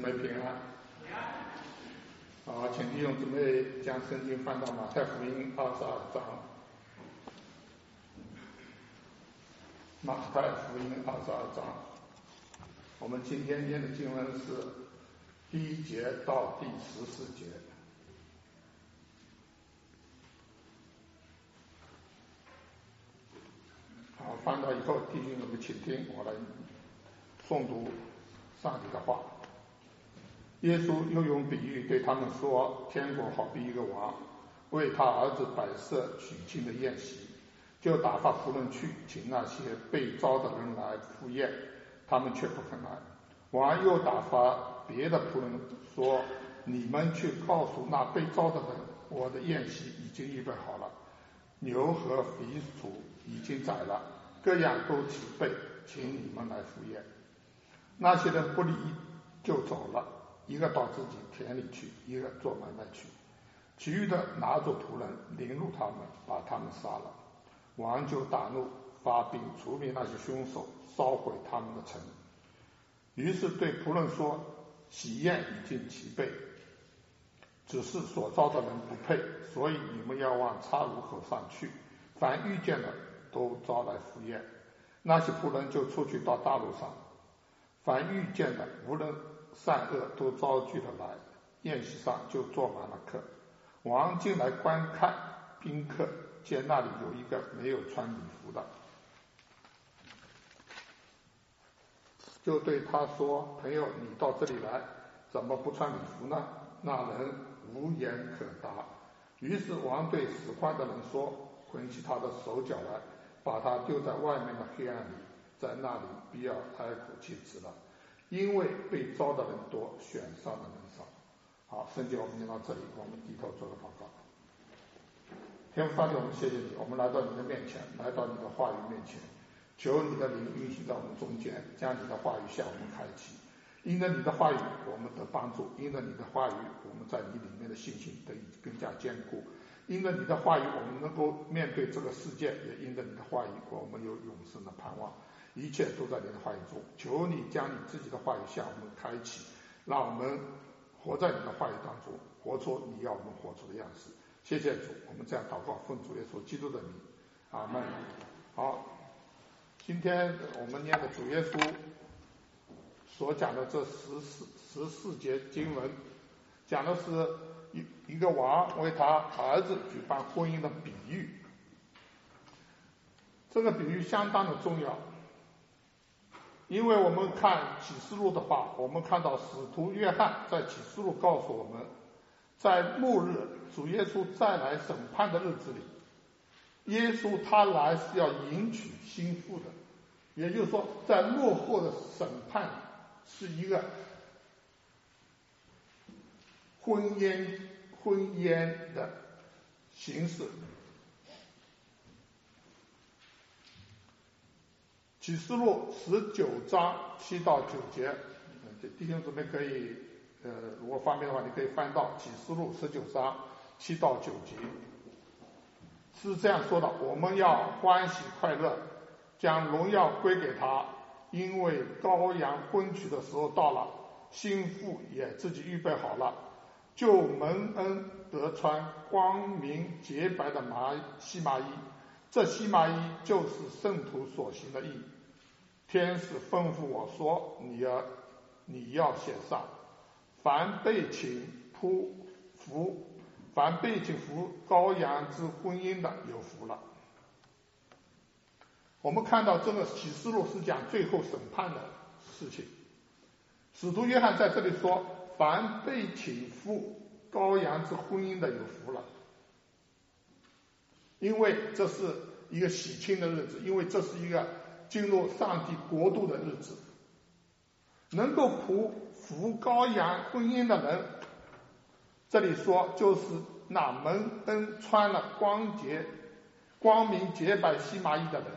妹平安。好，请弟兄姊妹将圣经翻到马太福音22章。马太福音22章，我们今天念的经文是第1节到第14节。好，翻到以后，弟兄姊妹请听，我来诵读上帝的话。耶稣又用比喻对他们说，天国好比一个王为他儿子摆设娶亲的宴席，就打发仆人去请那些被招的人来赴宴，他们却不肯来。王又打发别的仆人说，你们去告诉那被招的人，我的宴席已经预备好了，牛和肥畜已经宰了，各样都齐备，请你们来赴宴。那些人不理就走了，一个到自己田里去，一个做买卖去，其余的拿着仆人凌辱他们，把他们杀了。王就大怒，发兵除灭那些凶手，烧毁他们的城。于是对仆人说，喜宴已经齐备，只是所招的人不配，所以你们要往岔路口上去，凡遇见的都招来赴宴。那些仆人就出去到大路上，凡遇见的无论善恶都招聚了来，宴席上就坐满了客。王进来观看宾客，见那里有一个没有穿礼服的，就对他说，朋友，你到这里来，怎么不穿礼服呢？那人无言可答。于是王对使唤的人说，捆起他的手脚来，把他丢在外面的黑暗里，在那里必要哀哭切齿了，因为被招的人多，选上的人少。好，圣经我们念到这里，我们低头做个祷告。天父上帝，我们谢谢你，我们来到你的面前，来到你的话语面前，求你的灵运行在我们中间，将你的话语向我们开启。因着你的话语我们得帮助，因着你的话语我们在你里面的信心得以更加坚固，因着你的话语我们能够面对这个世界，也因着你的话语我们有永生的盼望。一切都在你的话语中，求你将你自己的话语向我们开启，让我们活在你的话语当中，活出你要我们活出的样式。谢谢主，我们这样祷告，奉主耶稣基督的名，阿们。好，今天我们念的主耶稣所讲的这14节经文，讲的是一个王为他儿子举办婚姻的比喻。这个比喻相当的重要，因为我们看启示录的话，我们看到使徒约翰在启示录告诉我们，在末日主耶稣再来审判的日子里，耶稣他来是要迎娶新妇的，也就是说在末后的审判是一个婚姻的形式。启示录19章7到9节，弟兄姊妹可以如果方便的话，你可以翻到启示录19章7到9节，是这样说的：我们要欢喜快乐，将荣耀归给他，因为羔羊婚娶的时候到了，新妇也自己预备好了，就蒙恩得穿光明洁白的细麻衣，这细麻衣就是圣徒所行的义。天使吩咐我说，你要写上，凡被请服羔羊之婚姻的有福了。我们看到这个启示录是讲最后审判的事情。使徒约翰在这里说，凡被请服羔羊之婚姻的有福了，因为这是一个喜庆的日子，因为这是一个进入上帝国度的日子。能够服羔羊婚姻的人，这里说就是那蒙恩穿了光明洁白细麻衣的人。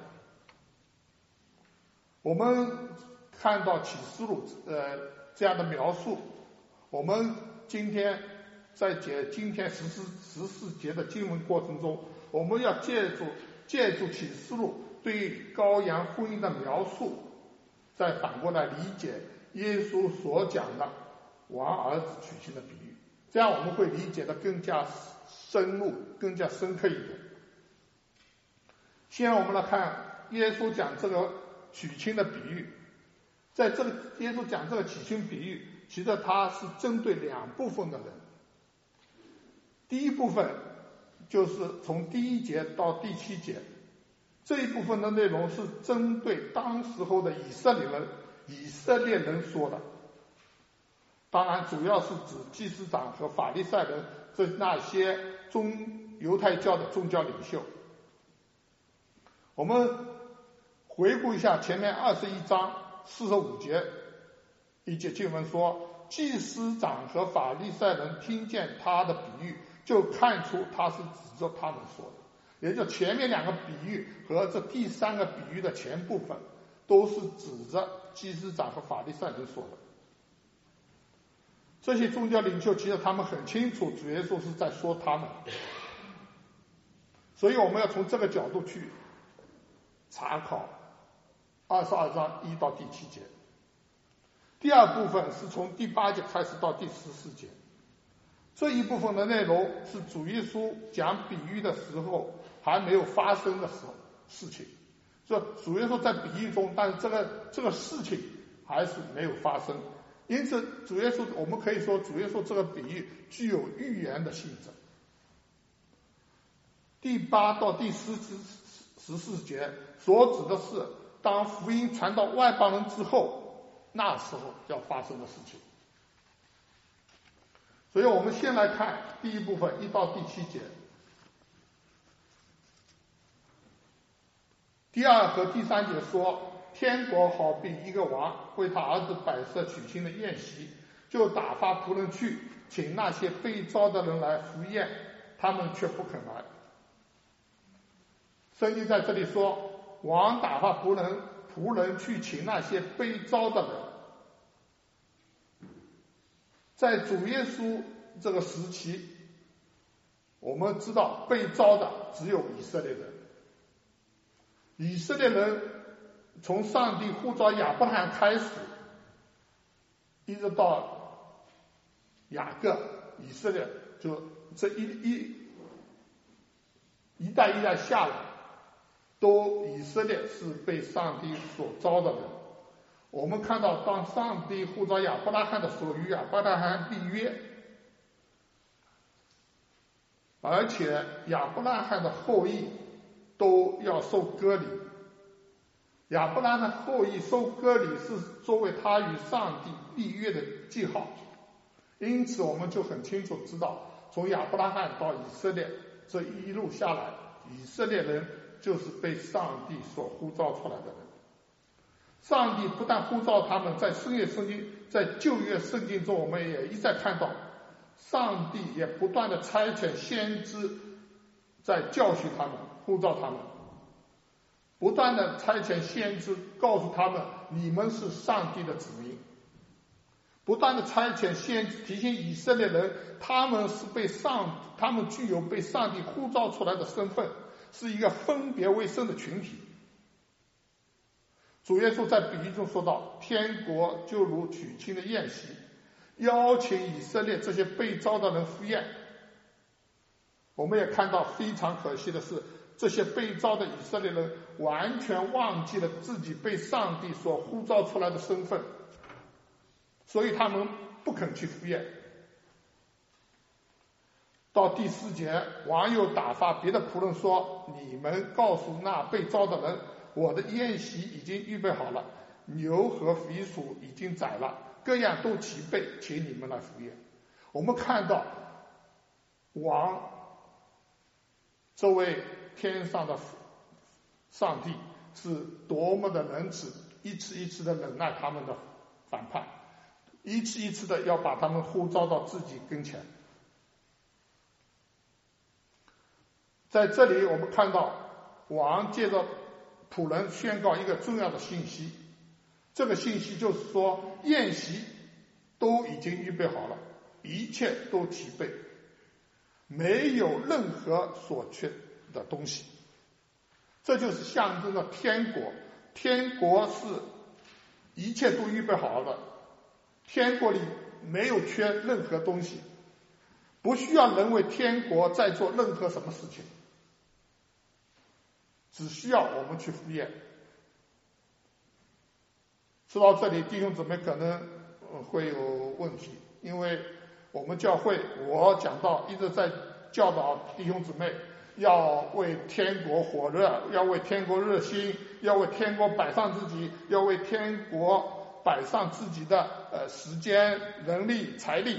我们看到启示录这样的描述，我们今天在今天14节的经文过程中，我们要借助启示录对羔羊婚姻的描述，再反过来理解耶稣所讲的王儿子娶亲的比喻，这样我们会理解的更加深入、更加深刻一点。现在我们来看耶稣讲这个娶亲的比喻，在这个耶稣讲这个娶亲比喻，其实他是针对两部分的人。第一部分就是从第1节到第7节，这一部分的内容是针对当时候的以色列人说的，当然主要是指祭司长和法利赛人，那些犹太教的宗教领袖。我们回顾一下前面21章45节一节经文说，祭司长和法利赛人听见他的比喻，就看出他是指着他们说的，也就前面2个比喻和这第3个比喻的前部分都是指着祭司长和法利赛人说的。这些宗教领袖其实他们很清楚主耶稣是在说他们，所以我们要从这个角度去查考22章1到第7节。第二部分是从第8节开始到第14节，这一部分的内容是主耶稣讲比喻的时候还没有发生的事情，这主耶稣在比喻中，但是这个事情还是没有发生，因此主耶稣，我们可以说主耶稣这个比喻具有预言的性质。第8到第14节所指的是当福音传到外邦人之后，那时候要发生的事情。所以我们先来看第一部分1到第7节。第2和第3节说，天国好比一个王为他儿子摆设娶亲的宴席，就打发仆人去请那些被招的人来赴宴，他们却不肯来。圣经在这里说，王打发仆人去请那些被招的人。在主耶稣这个时期，我们知道被招的只有以色列人。以色列人从上帝呼召亚伯拉罕开始，一直到雅各，以色列就这一代一代下来，以色列是被上帝所招的人。我们看到当上帝呼召亚伯拉罕的时候，与亚伯拉罕立约，而且亚伯拉罕的后裔都要受割礼。亚伯拉罕的后裔受割礼是作为他与上帝立约的记号，因此我们就很清楚知道，从亚伯拉罕到以色列这一路下来，以色列人就是被上帝所呼召出来的人。上帝不但呼召他们，在新约圣经，在旧约圣经中，我们也一再看到，上帝也不断的差遣先知在教训他们，呼召他们，不断的差遣先知告诉他们，你们是上帝的子民，不断的差遣先知提醒以色列人，他们具有被上帝呼召出来的身份，是一个分别为圣的群体。主耶稣在比喻中说到，天国就如娶亲的宴席，邀请以色列这些被招的人赴宴。我们也看到非常可惜的是，这些被招的以色列人完全忘记了自己被上帝所呼召出来的身份，所以他们不肯去赴宴。到第4节，王又打发别的仆人说，你们告诉那被招的人，我的宴席已经预备好了，牛和肥鼠已经宰了，各样都齐备，请你们来赴宴。我们看到王这位天上的上帝是多么的仁慈，一次一次的忍耐他们的反叛，一次一次的要把他们呼召到自己跟前。在这里我们看到王借着仆人宣告一个重要的信息，这个信息就是说，宴席都已经预备好了，一切都齐备，没有任何所缺的东西。这就是象征着天国，天国是一切都预备好了的，天国里没有缺任何东西，不需要人为天国再做任何什么事情，只需要我们去赴宴。说到这里，弟兄姊妹可能会有问题，因为我们教会我讲到一直在教导弟兄姊妹要为天国火热，要为天国热心，要为天国摆上自己，要为天国摆上自己的时间、人力、财力。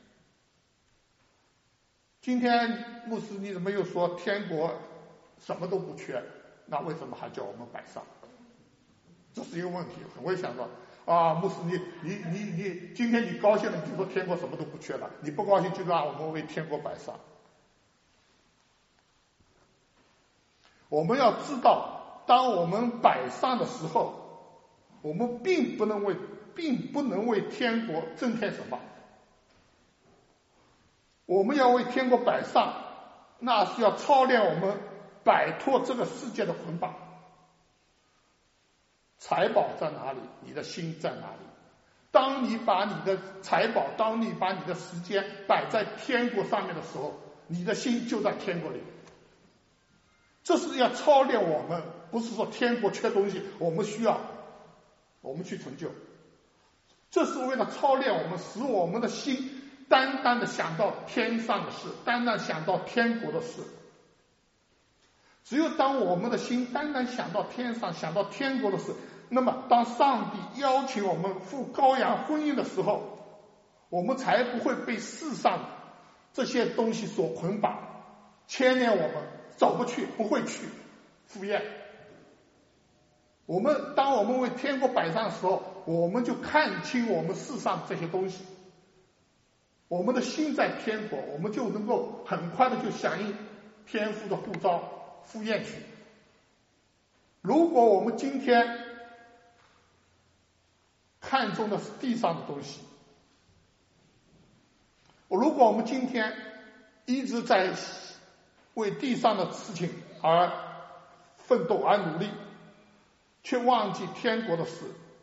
今天牧师你怎么又说天国什么都不缺？那为什么还叫我们摆上？这是一个问题，很会想到啊，牧师你今天你高兴了，你就说天国什么都不缺了；你不高兴就让我们为天国摆上。我们要知道，当我们摆上的时候，我们并不能为天国增添什么。我们要为天国摆上，那是要操练我们摆脱这个世界的捆绑。财宝在哪里，你的心在哪里？当你把你的财宝，当你把你的时间摆在天国上面的时候，你的心就在天国里。这是要操练我们，不是说天国缺东西，我们需要我们去成就。这是为了操练我们，使我们的心单单的想到天上的事，单单想到天国的事。只有当我们的心单单想到天上，想到天国的事，那么当上帝邀请我们赴羔羊婚姻的时候，我们才不会被世上这些东西所捆绑，牵连我们走不去，不会去赴宴。当我们为天国摆上的时候，我们就看清我们世上这些东西，我们的心在天国，我们就能够很快的就响应天父的呼召，赴宴去。如果我们今天看重的是地上的东西，如果我们今天一直在为地上的事情而奋斗而努力，却忘记天国的事，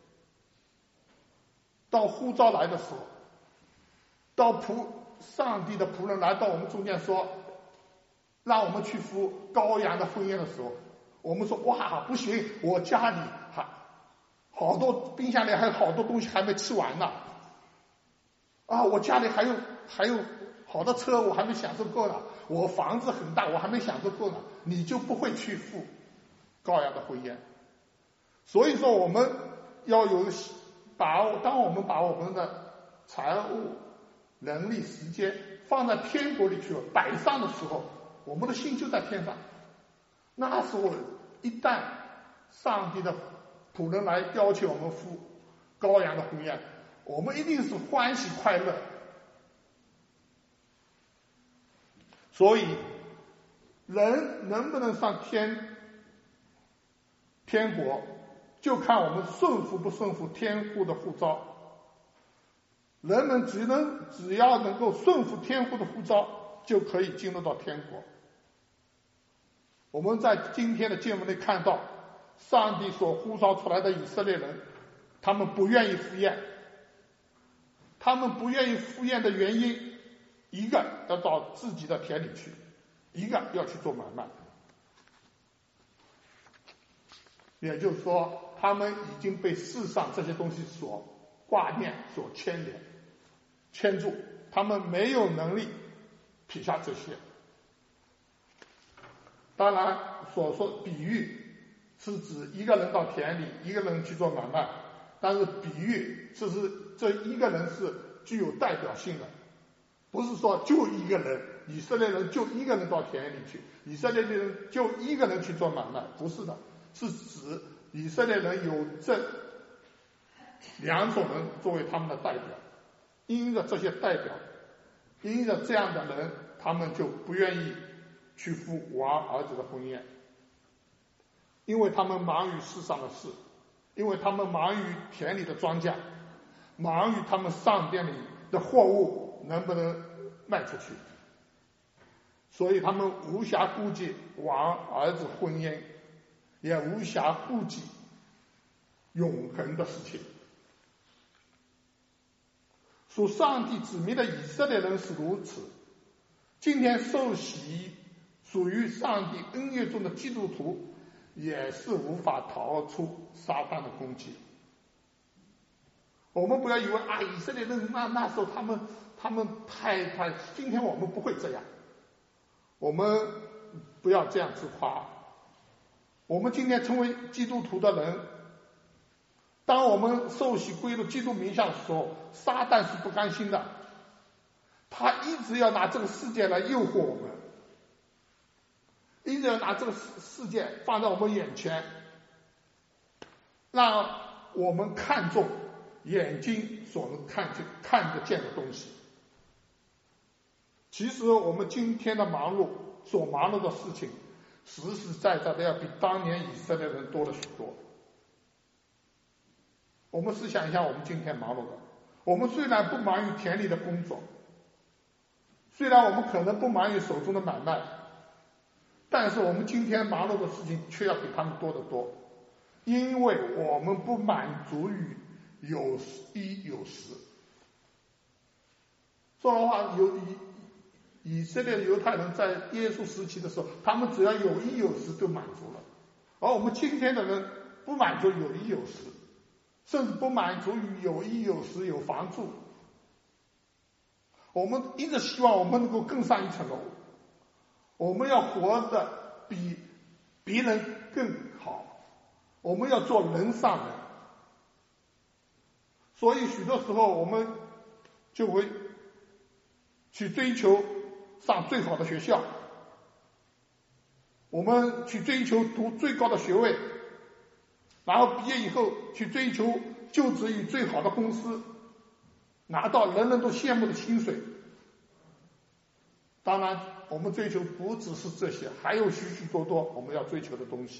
到呼召来的时候，到上帝的仆人来到我们中间说让我们去赴羔羊的婚宴的时候，我们说哇不行，我家里还好多，冰箱里还有好多东西还没吃完呢，啊我家里还有好多车我还没享受够呢，我房子很大我还没享受够呢，你就不会去赴羔羊的婚宴。所以说我们要有把握，当我们把我们的财物、能力、时间放在天国里去摆上的时候，我们的心就在天上。那时候一旦上帝的仆人来邀请我们赴羔羊的婚宴，我们一定是欢喜快乐。所以人能不能上天国，就看我们顺服不顺服天父的呼召。人们只要能够顺服天父的呼召，就可以进入到天国。我们在今天的经文里看到，上帝所呼召出来的以色列人，他们不愿意赴宴。他们不愿意赴宴的原因，一个要到自己的田里去，一个要去做买卖。也就是说，他们已经被世上这些东西所挂念、所牵住，他们没有能力撇下这些。当然，所说比喻是指一个人到田里，一个人去做买卖，但是比喻这一个人是具有代表性的，不是说就一个人，以色列人就一个人到田里去，以色列人就一个人去做买卖，不是的，是指以色列人有这两种人作为他们的代表，因着这些代表，因着这样的人，他们就不愿意去赴王儿子的婚宴，因为他们忙于世上的事，因为他们忙于田里的庄稼，忙于他们商店里的货物能不能卖出去，所以他们无暇顾及王儿子婚姻，也无暇顾及永恒的事情。 属上帝子民的以色列人是如此，今天受洗属于上帝恩约中的基督徒也是无法逃出撒旦的攻击。我们不要以为以色列人那时候他们太，今天我们不会这样，我们不要这样自夸。我们今天成为基督徒的人，当我们受洗归入基督名下的时候，撒旦是不甘心的，他一直要拿这个世界来诱惑我们，一直要拿这个世界放在我们眼前，让我们看重眼睛所能看得见的东西。其实我们今天的所忙碌的事情，实实在在的要比当年以色列人多了许多。我们试想一下，我们今天忙碌的，我们虽然不忙于田里的工作，虽然我们可能不忙于手中的买卖，但是我们今天忙碌的事情却要比他们多得多，因为我们不满足于有一有十。说的话，以色列的犹太人在耶稣时期的时候，他们只要有一有十就满足了，而我们今天的人不满足有一有十，甚至不满足于有一有十有房住，我们一直希望我们能够更上一层楼，我们要活得比别人更好，我们要做人上人。所以许多时候我们就会去追求上最好的学校，我们去追求读最高的学位，然后毕业以后去追求就职于最好的公司，拿到人人都羡慕的薪水。当然我们追求不只是这些，还有许许多多我们要追求的东西。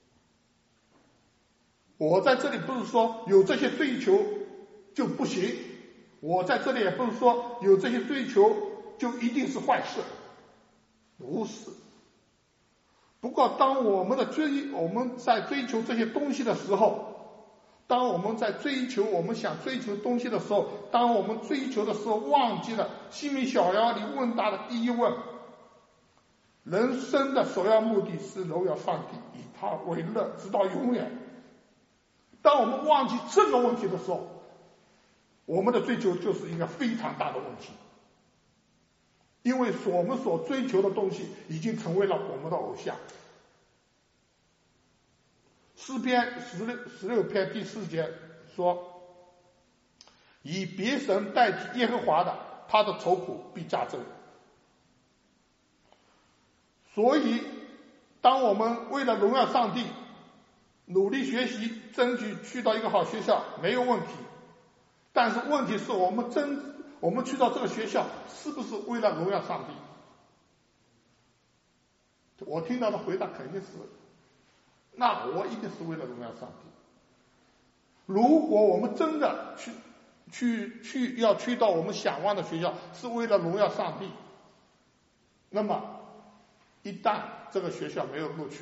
我在这里不是说有这些追求就不行，我在这里也不是说有这些追求就一定是坏事，不是。不过当我们在追求这些东西的时候，当我们在追求我们想追求的东西的时候，当我们追求的时候忘记了西敏小妖里问答的第一问，人生的首要目的是荣耀上帝，以他为乐，直到永远。当我们忘记这个问题的时候，我们的追求就是一个非常大的问题，因为我们所追求的东西已经成为了我们的偶像。诗篇16篇第4节说，以别神代替耶和华的，他的愁苦必加增。所以当我们为了荣耀上帝努力学习，争取去到一个好学校没有问题，但是问题是我们去到这个学校是不是为了荣耀上帝？我听到的回答肯定是，那我一定是为了荣耀上帝。如果我们真的要去到我们想望的学校是为了荣耀上帝，那么一旦这个学校没有录取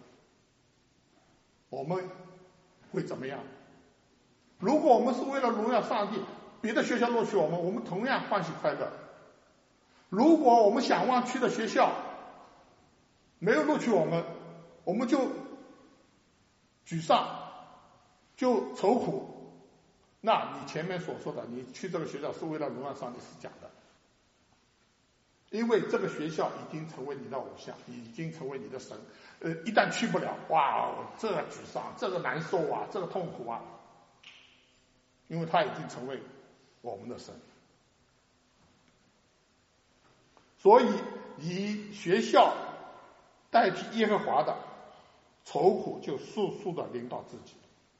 我们会怎么样？如果我们是为了荣耀上帝，别的学校录取我们同样欢喜快乐。如果我们想望去的学校没有录取我们就沮丧，就愁苦，那你前面所说的你去这个学校是为了荣耀上帝是假的，因为这个学校已经成为你的偶像，已经成为你的神。一旦去不了，哇，这个沮丧，这个难受啊，这个痛苦啊，因为它已经成为我们的神。所以以学校代替耶和华的愁苦就速速的临到自己。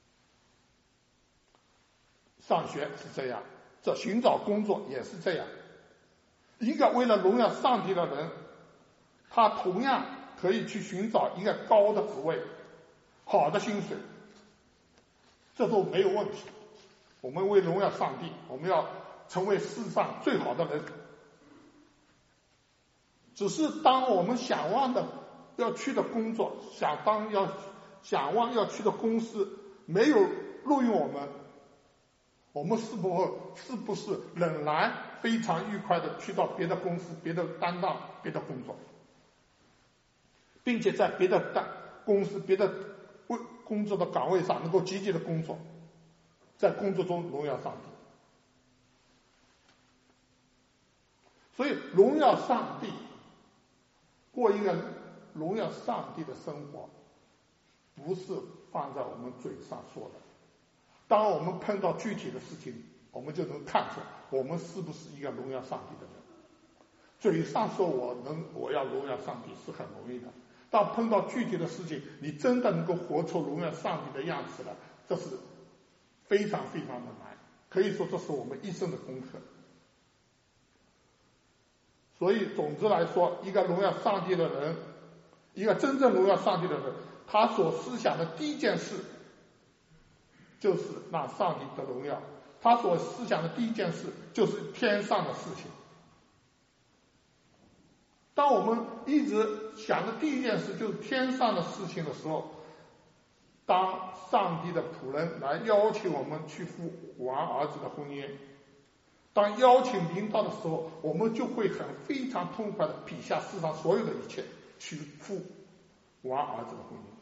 上学是这样，这寻找工作也是这样。一个为了荣耀上帝的人，他同样可以去寻找一个高的职位，好的薪水，这都没有问题。我们为荣耀上帝，我们要成为世上最好的人。只是当我们想望的要去的工作，想望要去的公司没有录用我们是不是仍然非常愉快的去到别的公司、别的担当、别的工作，并且在别的公司、别的工作的岗位上能够积极的工作，在工作中荣耀上帝。所以荣耀上帝，过一个荣耀上帝的生活，不是放在我们嘴上说的。当我们碰到具体的事情，我们就能看出我们是不是一个荣耀上帝的人。嘴上说我要荣耀上帝是很容易的，但碰到具体的事情，你真的能够活出荣耀上帝的样子来，这是非常非常的难，可以说这是我们一生的功课。所以总之来说，一个荣耀上帝的人，一个真正荣耀上帝的人，他所思想的第一件事就是让上帝得荣耀，他所思想的第一件事就是天上的事情。当我们一直想的第一件事就是天上的事情的时候，当上帝的仆人来邀请我们去赴王儿子的婚姻，当邀请临到的时候，我们就会非常痛快的撇下世上所有的一切，去赴王儿子的婚姻。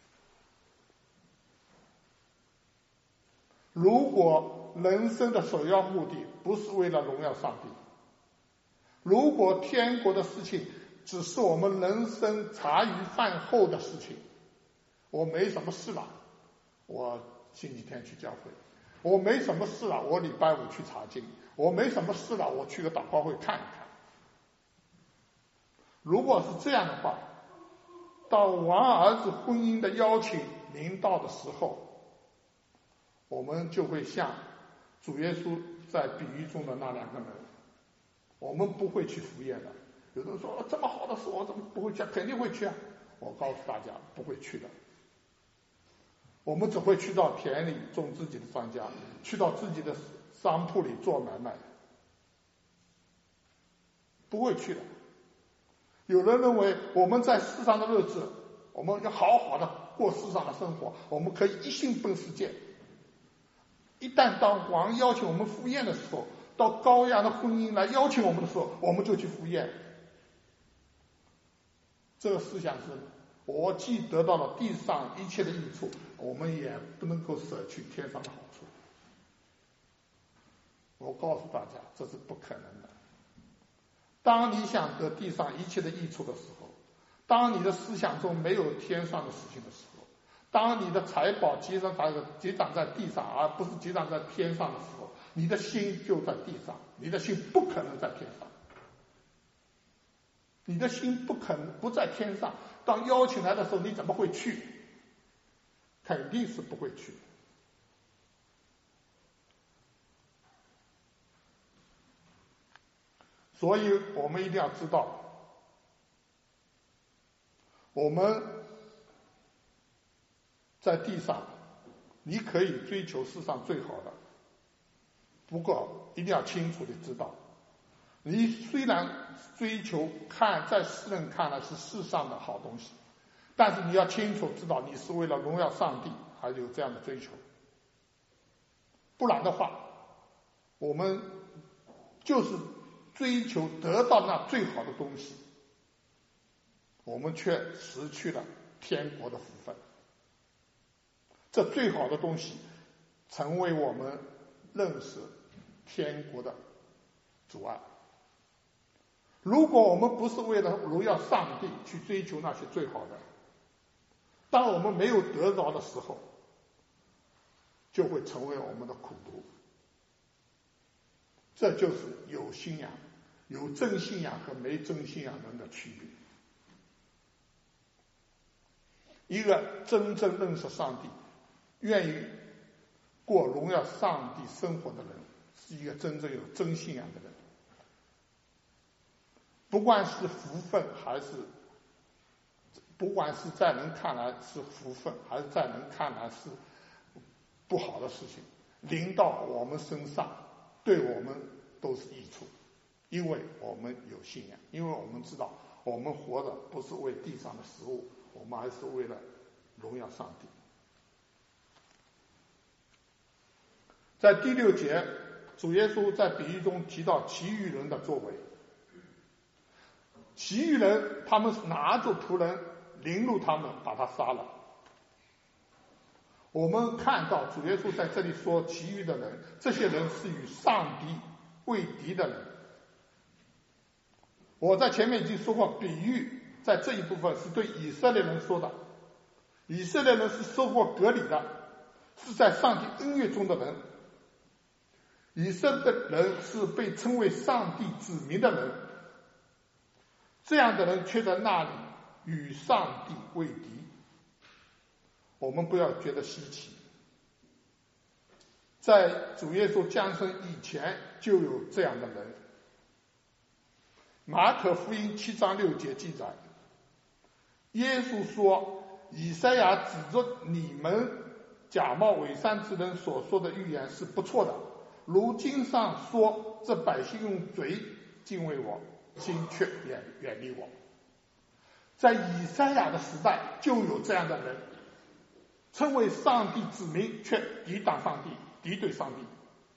如果人生的首要目的不是为了荣耀上帝，如果天国的事情只是我们人生茶余饭后的事情，我没什么事了，我星期天去教会，我没什么事了，我礼拜五去查经，我没什么事了，我去个祷告会看一看。如果是这样的话，到王儿子婚姻的邀请临到的时候，我们就会像主耶稣在比喻中的那两个人，我们不会去赴宴的。有人说这么好的事我怎么不会去？肯定会去啊！我告诉大家不会去的。我们只会去到田里种自己的庄稼，去到自己的商铺里做买卖，不会去的。有人认为我们在世上的日子，我们要好好的过世上的生活，我们可以一心奔世界。一旦当王邀请我们赴宴的时候，到羔羊的婚姻来邀请我们的时候，我们就去赴宴。这个思想是，我既得到了地上一切的益处，我们也不能够舍去天上的好处。我告诉大家，这是不可能的。当你想得地上一切的益处的时候，当你的思想中没有天上的事情的时候，当你的财宝积攒在地上，而不是积攒在天上的时候，你的心就在地上，你的心不可能在天上。你的心不在天上，当邀请来的时候，你怎么会去？肯定是不会去。所以我们一定要知道，我们在地上，你可以追求世上最好的，不过一定要清楚地知道，你虽然追求在世人看来是世上的好东西，但是你要清楚知道，你是为了荣耀上帝而有这样的追求。不然的话，我们就是追求得到那最好的东西，我们却失去了天国的福分。这最好的东西成为我们认识天国的阻碍。如果我们不是为了荣耀上帝去追求那些最好的，当我们没有得着的时候，就会成为我们的苦毒。这就是有信仰、有真信仰和没真信仰人的区别。一个真正认识上帝、愿意过荣耀上帝生活的人，是一个真正有真信仰的人。不管是福分还是，不管是在人看来是福分，还是在人看来是不好的事情，临到我们身上，对我们都是益处，因为我们有信仰，因为我们知道我们活的不是为地上的食物，我们还是为了荣耀上帝。 在第6节，主耶稣在比喻中提到其余人的作为。其余人他们拿着仆人凌辱他们，把他杀了。我们看到主耶稣在这里说其余的人，这些人是与上帝为敌的人。我在前面已经说过，比喻在这一部分是对以色列人说的。以色列人是受过割礼的，是在上帝恩悦中的人。以色列人是被称为上帝子民的人，这样的人却在那里与上帝为敌。我们不要觉得稀奇，在主耶稣降生以前就有这样的人。马可福音7章6节记载，耶稣说，以赛亚指着你们假冒伪善之人所说的预言是不错的，如经上说，这百姓用嘴敬畏我，心却远离我。在以赛亚的时代就有这样的人，称为上帝子民，却抵挡上帝，敌对上帝。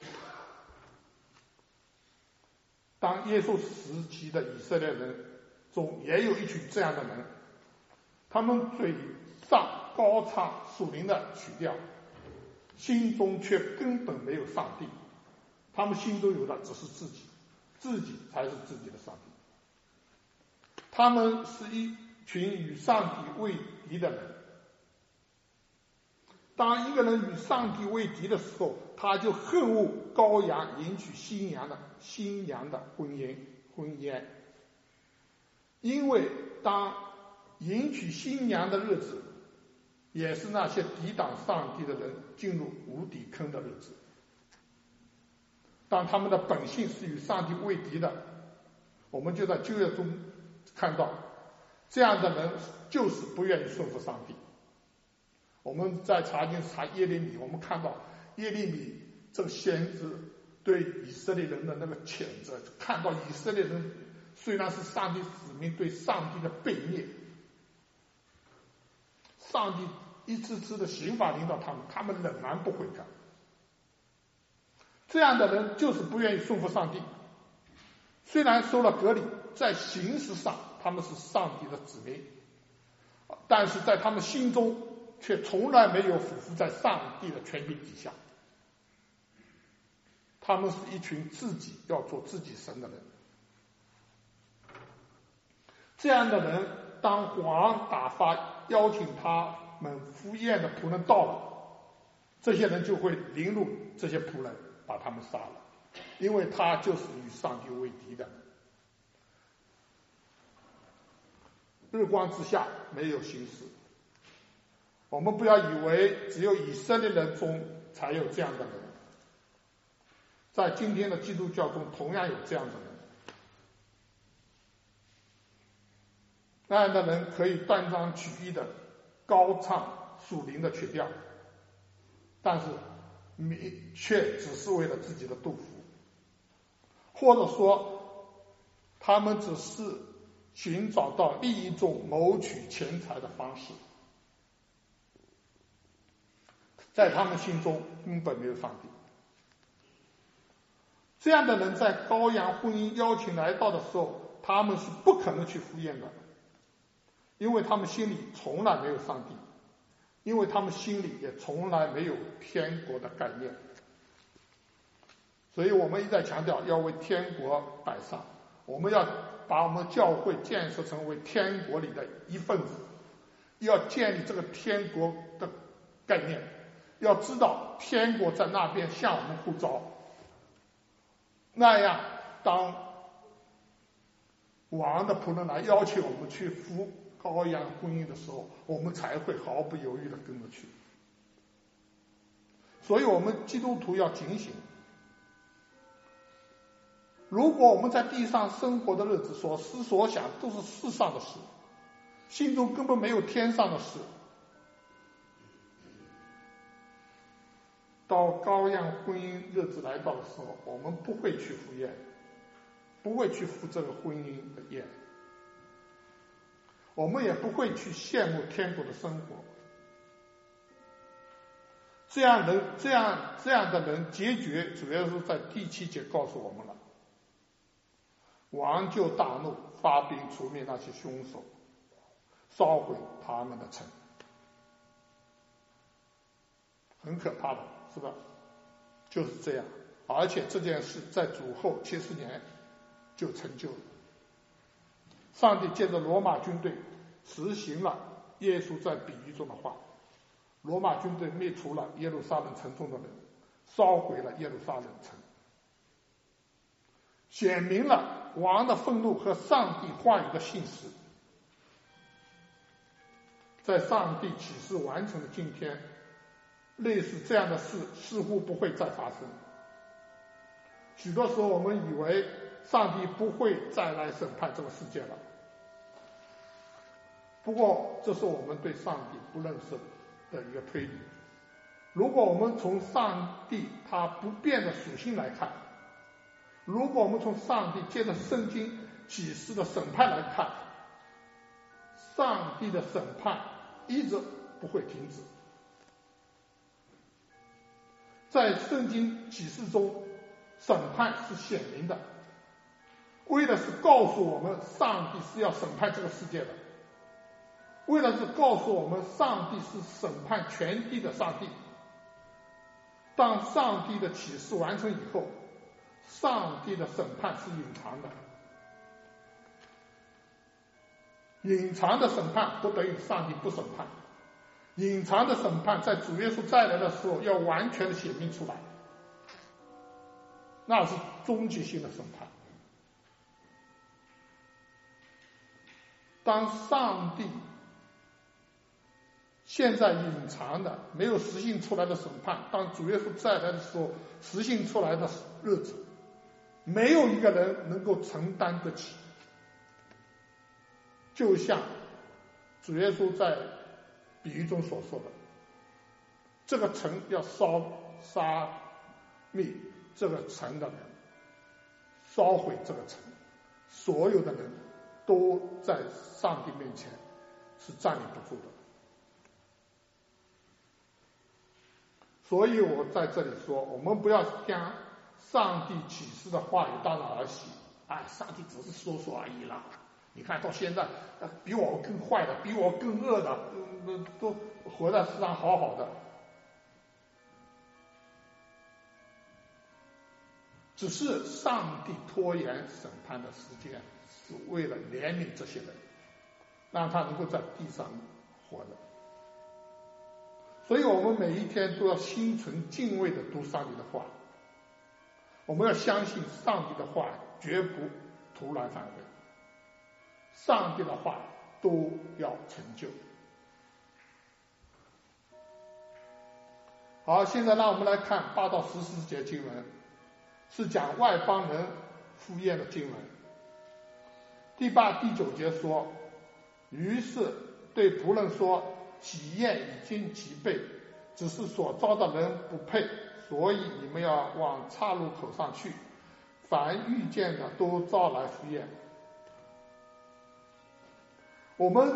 当耶稣时期的以色列人中也有一群这样的人，他们嘴上高唱属灵的曲调，心中却根本没有上帝。他们心中有的只是自己，自己才是自己的上帝。他们是一群与上帝为敌的人。当一个人与上帝为敌的时候，他就恨恶羔羊迎娶新娘的婚宴。因为当迎娶新娘的日子，也是那些抵挡上帝的人进入无底坑的日子。当他们的本性是与上帝为敌的，我们就在旧约中看到，这样的人就是不愿意顺服上帝。我们在查耶利米，我们看到耶利米这个先知对以色列人的那个谴责，看到以色列人虽然是上帝子民，对上帝的背逆，上帝一次次的刑罚临到他们，他们仍然不悔改。这样的人就是不愿意顺服上帝，虽然受了割礼，在形式上他们是上帝的子民，但是在他们心中却从来没有俯伏在上帝的权柄底下。他们是一群自己要做自己神的人。这样的人，当王打发邀请他们赴宴的仆人到了，这些人就会凌辱这些仆人，把他们杀了，因为他就是与上帝为敌的。日光之下没有新事。我们不要以为只有以色列人中才有这样的人，在今天的基督教中同样有这样的人。那样的人可以断章取义的高唱属灵的曲调，但是却只是为了自己的肚腹，或者说他们只是寻找到利益中谋取钱财的方式。在他们心中根本没有上帝。这样的人在羔羊婚姻邀请来到的时候，他们是不可能去赴宴的，因为他们心里从来没有上帝，因为他们心里也从来没有天国的概念。所以我们一再强调要为天国摆上，我们要把我们教会建设成为天国里的一份子，要建立这个天国的概念，要知道天国在那边向我们呼召，那样当王的仆人来邀请我们去赴羔羊婚姻的时候，我们才会毫不犹豫地跟着去。所以我们基督徒要警醒，如果我们在地上生活的日子所思所想都是世上的事，心中根本没有天上的事，到羔羊婚姻日子来到的时候，我们不会去赴宴，不会去赴这个婚姻的宴，我们也不会去羡慕天国的生活。 这样的人结局主要是在第7节告诉我们了。王就大怒，发兵除灭那些凶手，烧毁他们的城。很可怕的，是吧？就是这样。而且这件事在主后70年就成就了。上帝借着罗马军队实行了耶稣在比喻中的话。罗马军队灭除了耶路撒冷城中的人，烧毁了耶路撒冷城，显明了王的愤怒和上帝话语的信实。在上帝启示完成的今天，类似这样的事似乎不会再发生。许多时候我们以为上帝不会再来审判这个世界了，不过这是我们对上帝不认识的一个推理。如果我们从上帝他不变的属性来看，如果我们从上帝借着圣经启示的审判来看，上帝的审判一直不会停止。在圣经启示中，审判是显明的，为的是告诉我们上帝是要审判这个世界的，为的是告诉我们上帝是审判全地的上帝。当上帝的启示完成以后，上帝的审判是隐藏的。隐藏的审判不等于上帝不审判，隐藏的审判在主耶稣再来的时候要完全的显明出来，那是终极性的审判。当上帝现在隐藏的没有实行出来的审判，当主耶稣再来的时候实行出来的日子，没有一个人能够承担得起。就像主耶稣在比喻中所说的，这个城要杀灭这个城的人，烧毁这个城，所有的人都在上帝面前是站立不住的。所以我在这里说，我们不要将上帝启示的话语当然儿戏，上帝只是说说而已啦。你看到现在比我更坏的，比我更恶的，都活在世上好好的。只是上帝拖延审判的时间，是为了怜悯这些人，让他能够在地上活着。所以我们每一天都要心存敬畏的读上帝的话，我们要相信上帝的话绝不突然返回，上帝的话都要成就。好，现在让我们来看8到14节经文，是讲外邦人赴宴的经文。第8、第9节说，于是对仆人说，喜宴已经齐备，只是所招的人不配，所以你们要往岔路口上去，凡遇见的都招来赴宴。我们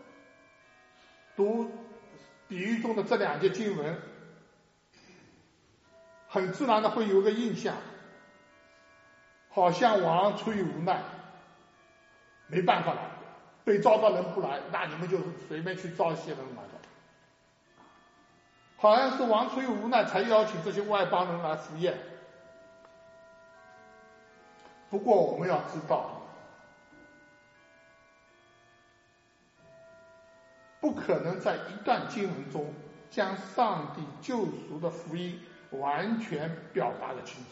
读比喻中的这2节经文，很自然的会有个印象，好像王出于无奈，没办法了，被招的人不来，那你们就随便去招一些人来的。好像是王出于无奈才邀请这些外邦人来赴宴。不过我们要知道，不可能在一段经文中将上帝救赎的福音完全表达得清楚。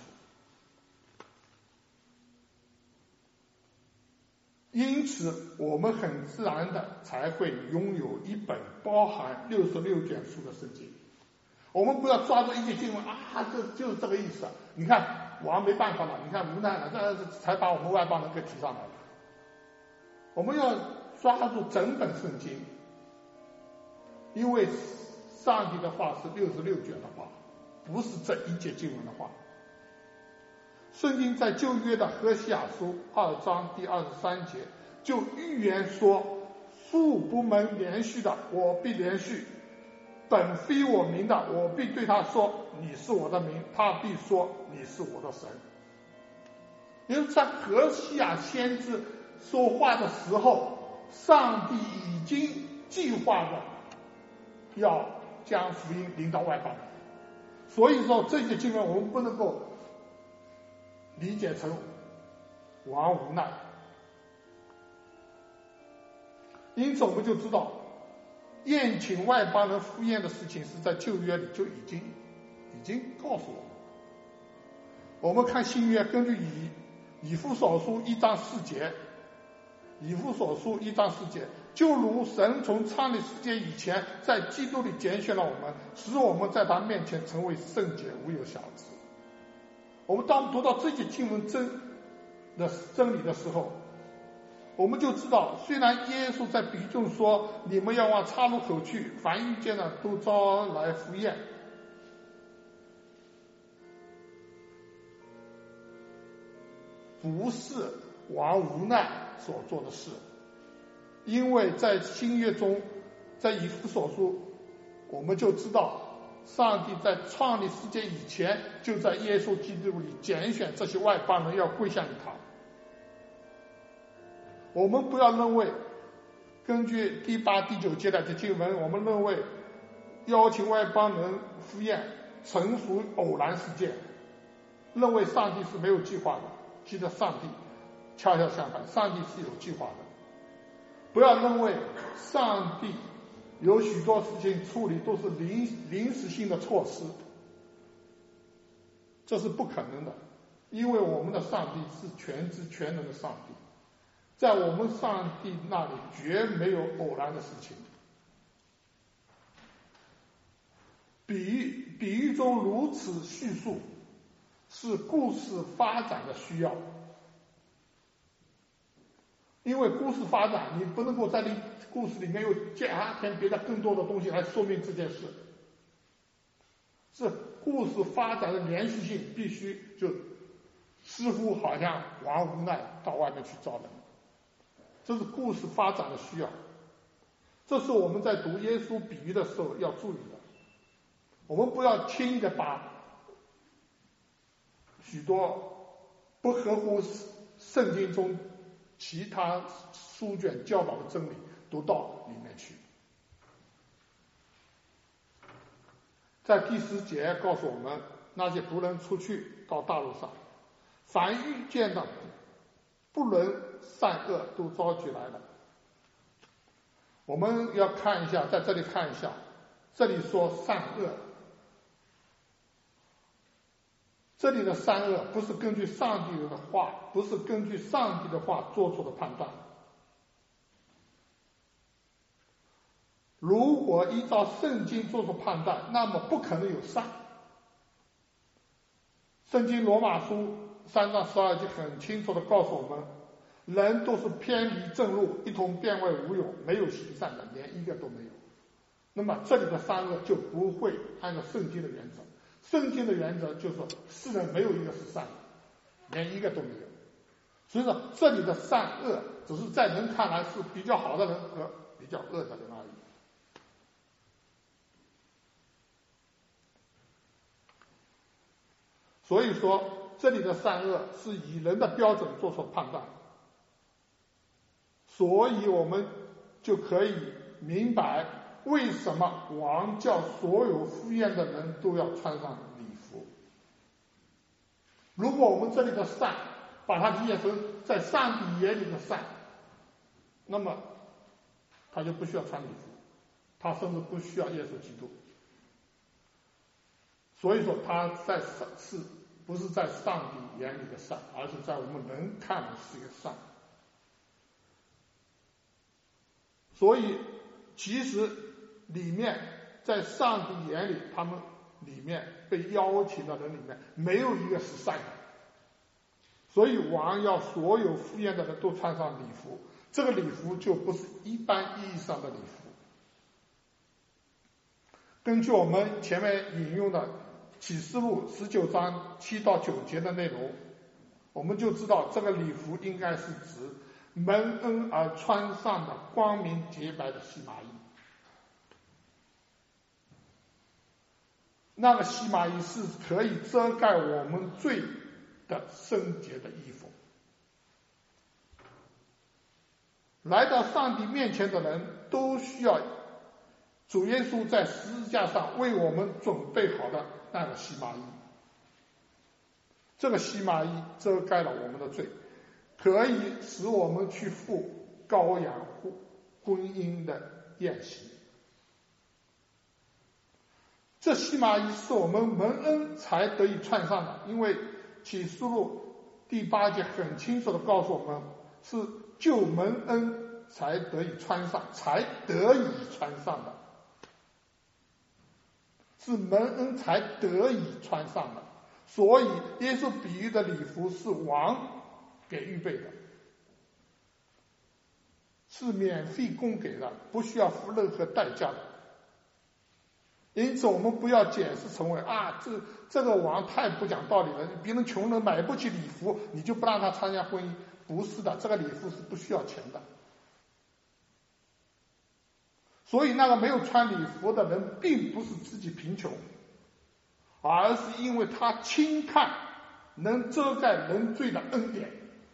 因此我们很自然的才会拥有一本包含66卷书的圣经。我们不要抓住一节经文这就是这个意思。你看王没办法了，你看无奈了，这才把我们外邦人给提上来了。我们要抓住整本圣经，因为上帝的话是66卷的话，不是这一节经文的话。圣经在旧约的何西阿书2章第23节就预言说，树不能连续的，我必连续； 本非我名的，我必对他说，你是我的名，他必说，你是我的神。因为在何西亚先知说话的时候，上帝已经计划着要将福音领到外邦人。所以说这些经文我们不能够理解成王无奈。因此我们就知道宴请外邦人赴宴的事情是在旧约里就已经告诉我们。我们看新约，根据以弗所书1章4节，以弗所书1章4节，就如神从创立世界以前在基督里拣选了我们，使我们在他面前成为圣洁无有瑕疵。我们当读到这些经文真理的时候，我们就知道，虽然耶稣在比喻中说你们要往岔路口去，凡遇见的都招来赴宴，不是王无奈所做的事。因为在新约中，在以弗所书，我们就知道上帝在创立世界以前就在耶稣基督里拣选这些外邦人要归向于他。我们不要认为根据第8、第9节的经文，我们认为邀请外邦人赴宴纯属偶然事件，认为上帝是没有计划的。记得上帝恰恰相反，上帝是有计划的。不要认为上帝有许多事情处理都是临时性的措施，这是不可能的。因为我们的上帝是全知全能的上帝，在我们上帝那里绝没有偶然的事情。比喻中如此叙述，是故事发展的需要。因为故事发展，你不能够在故事里面又加添别的更多的东西来说明这件事。是故事发展的连续性必须就似乎好像王无奈到外面去招人，这是故事发展的需要。这是我们在读耶稣比喻的时候要注意的。我们不要轻易的把许多不合乎圣经中其他书卷教导的真理读到里面去。在第10节告诉我们，那些仆人出去到大路上，凡遇见的不论善恶都招聚来了。我们要看一下，在这里看一下，这里说善恶，这里的善恶不是根据上帝的话，不是根据上帝的话做出的判断。如果依照圣经做出判断，那么不可能有善。圣经罗马书3章12节很清楚地告诉我们，人都是偏离正路，一同变为无有，没有行善的，连一个都没有。那么这里的善恶就不会按照圣经的原则。圣经的原则就是说，世人没有一个是善的，连一个都没有。所以说这里的善恶只是在人看来是比较好的人和比较恶的人而已。所以说这里的善恶是以人的标准做出判断，所以我们就可以明白为什么王叫所有赴宴的人都要穿上礼服。如果我们这里的善把它理解成在上帝眼里的善，那么他就不需要穿礼服，他甚至不需要耶稣基督。所以说他不是在上帝眼里的善，而是在我们人看的是一个善。所以其实里面在上帝眼里，他们里面被邀请的人里面没有一个是善的。所以王要所有赴宴的人都穿上礼服，这个礼服就不是一般意义上的礼服。根据我们前面引用的启示录19章7到9节的内容，我们就知道这个礼服应该是指蒙恩而穿上的光明洁白的细麻衣。 那个细麻衣是可以遮盖我们罪的圣洁的衣服。来到上帝面前的人都需要主耶稣在十字架上为我们准备好的那个细麻衣。这个细麻衣遮盖了我们的罪，可以使我们去赴羔羊婚姻的宴席。这细麻衣是我们蒙恩才得以穿上的，因为启示录第8节很清楚地告诉我们，是就蒙恩才得以穿上，才得以穿上的，是蒙恩才得以穿上的。所以耶稣比喻的礼服是王给预备的，是免费供给的，不需要付任何代价的。因此我们不要解释成为这个王太不讲道理了，别人穷人买不起礼服，你就不让他参加婚姻。不是的，这个礼服是不需要钱的。所以那个没有穿礼服的人并不是自己贫穷，而是因为他轻看能遮盖人罪的恩典。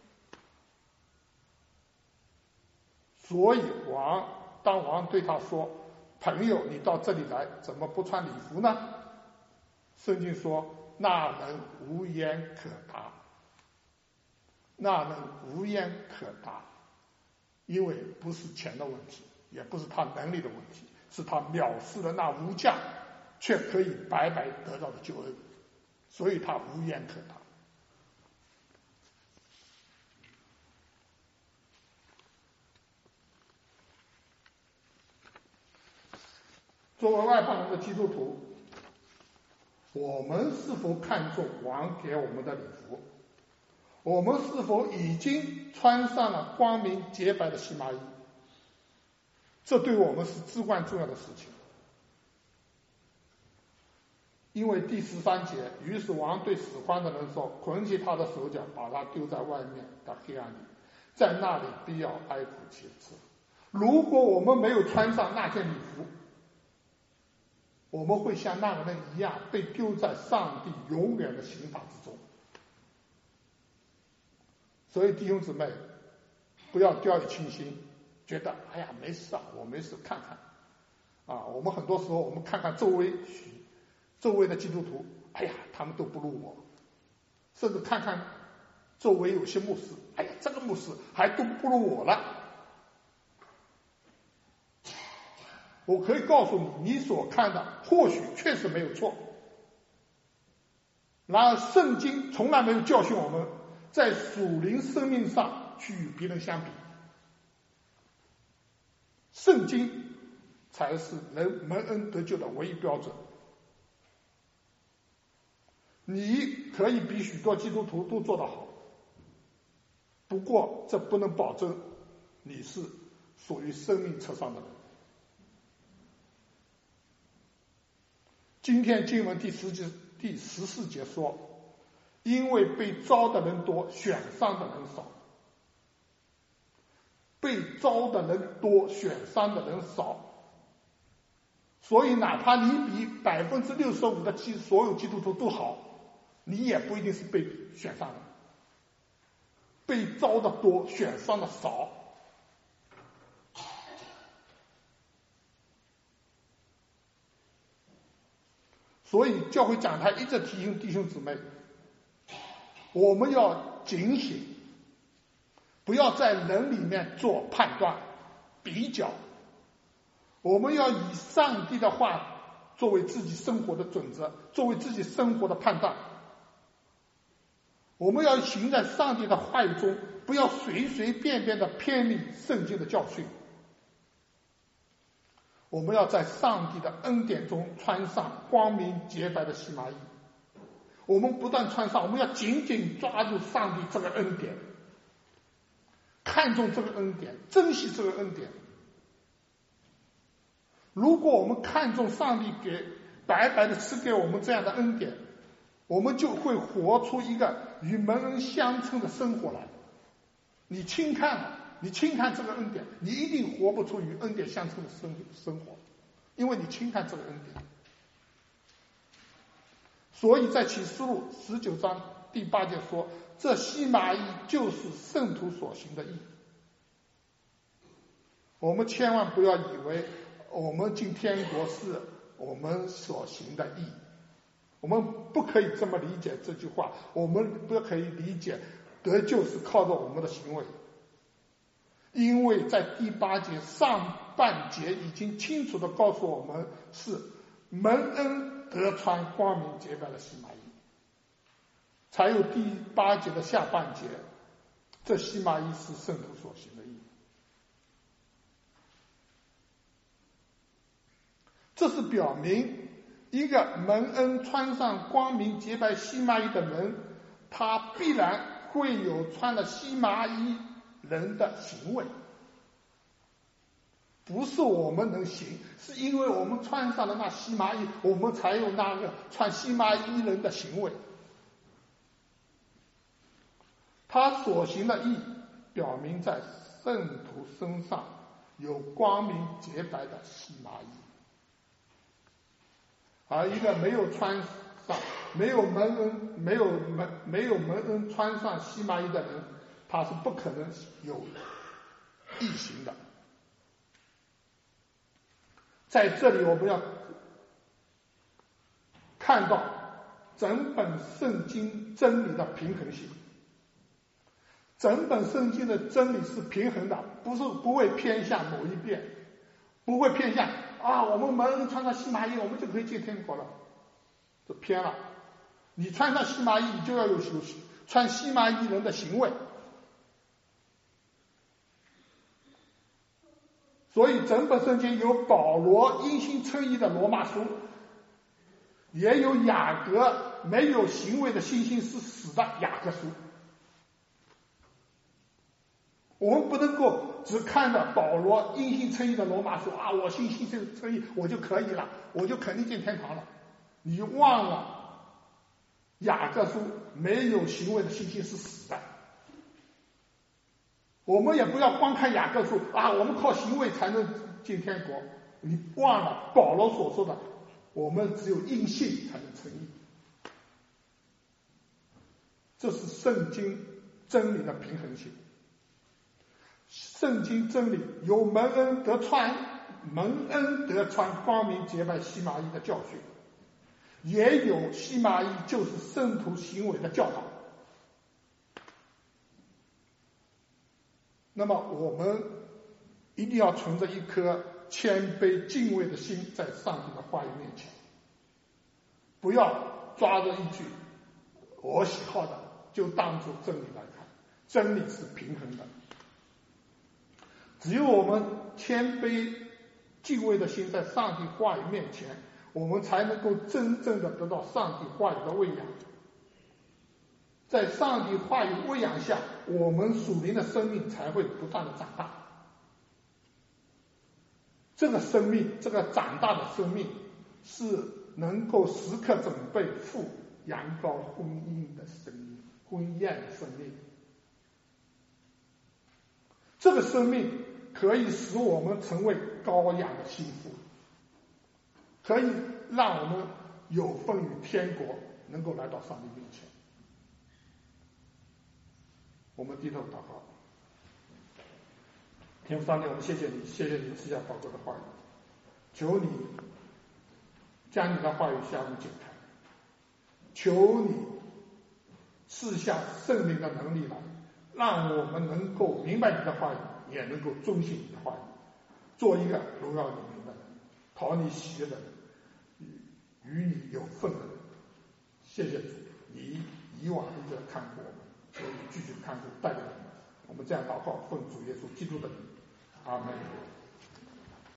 所以当王对他说，朋友，你到这里来，怎么不穿礼服呢？圣经说，那人无言可答，那人无言可答，因为不是钱的问题，也不是他能力的问题，是他藐视了那无价却可以白白得到的救恩，所以他无言可答。作为外邦人的基督徒，我们是否看重王给我们的礼服？我们是否已经穿上了光明洁白的细麻衣？这对我们是至关重要的事情。因为第13节，于是王对使唤的人说，捆起他的手脚，把他丢在外面的黑暗里，在那里必要哀哭切齿。如果我们没有穿上那件礼服，我们会像那个人一样被丢在上帝永远的刑罚之中。所以弟兄姊妹，不要掉以轻心，觉得没事我没事，看看我们很多时候我们看看周围的基督徒，他们都不如我，甚至看看周围有些牧师，这个牧师还都不如我了。我可以告诉你，你所看的或许确实没有错，然而圣经从来没有教训我们在属灵生命上去与别人相比，圣经才是人蒙恩得救的唯一标准。你可以比许多基督徒都做得好，不过这不能保证你是属于生命册上的人。今天经文第14节说，因为被招的人多，选上的人少。被招的人多，选上的人少，所以哪怕你比65%的所有基督徒都好，你也不一定是被选上的。被招的多，选上的少。所以教会讲台一直提醒弟兄姊妹，我们要警醒，不要在人里面做判断比较，我们要以上帝的话作为自己生活的准则，作为自己生活的判断。我们要行在上帝的话语中，不要随随便便的偏离圣经的教训。我们要在上帝的恩典中穿上光明洁白的细麻衣。我们不但穿上，我们要紧紧抓住上帝这个恩典，看重这个恩典，珍惜这个恩典。如果我们看重上帝白白的赐给我们这样的恩典，我们就会活出一个与蒙恩相称的生活来。你轻看这个恩典，你一定活不出与恩典相称的生活，因为你轻看这个恩典。 所以在启示录19章第8节说，这西马义就是圣徒所行的义。我们千万不要以为我们进天国是我们所行的义，我们不可以这么理解这句话，我们不可以理解得救是靠着我们的行为，因为在第8节上半节已经清楚地告诉我们，是蒙恩得穿光明洁白的西马义，才有第8节的下半节，这西马义是圣徒所行的义。这是表明一个蒙恩穿上光明洁白西马衣的人，他必然会有穿了西马衣人的行为，不是我们能行，是因为我们穿上了那西马衣，我们才有那个穿西马衣人的行为。他所行的义表明在圣徒身上有光明洁白的西马衣，而一个没有穿上、没有蒙恩穿上西马衣的人，他是不可能有义行的。在这里我们要看到整本圣经真理的平衡性。整本圣经的真理是平衡的，不会偏向某一边，不会偏向我们蒙恩穿上西马衣我们就可以进天国了，这偏了。你穿上西马衣，你就要有穿西马衣人的行为。所以整本圣经有保罗因信称义的罗马书，也有雅各没有行为的信心是死的雅各书。我们不能够只看到保罗因信称义的罗马书我信心称义我就可以了，我就肯定进天堂了。你忘了雅各书没有行为的信心是死的。我们也不要光看雅各书我们靠行为才能进天国，你忘了保罗所说的，我们只有因信才能称义。这是圣经真理的平衡性。圣经真理有蒙恩得穿光明洁白西马衣的教训，也有西马衣就是圣徒行为的教导。那么我们一定要存着一颗谦卑敬畏的心在上帝的话语面前，不要抓着一句我喜好的就当作真理来看，真理是平衡的。只有我们谦卑敬畏的心在上帝话语面前，我们才能够真正的得到上帝话语的喂养。在上帝话语喂养下，我们属灵的生命才会不断的长大。这个生命，这个长大的生命，是能够时刻准备赴羊羔婚宴的生命。这个生命可以使我们成为羔羊的心腹，可以让我们有份于天国，能够来到上帝面前。我们低头祷告。天父上帝，我们谢谢你，谢谢你赐下宝贵的话语，求你将你的话语向我们解开，求你赐下圣灵的能力来，让我们能够明白你的话语，也能够遵行你的话语，做一个荣耀你名的人，讨你喜悦的人，与你有份的人。谢谢主，你以往一直看顾我们，求你继续看顾带领我们。我们这样祷告，奉主耶稣基督的名，阿门。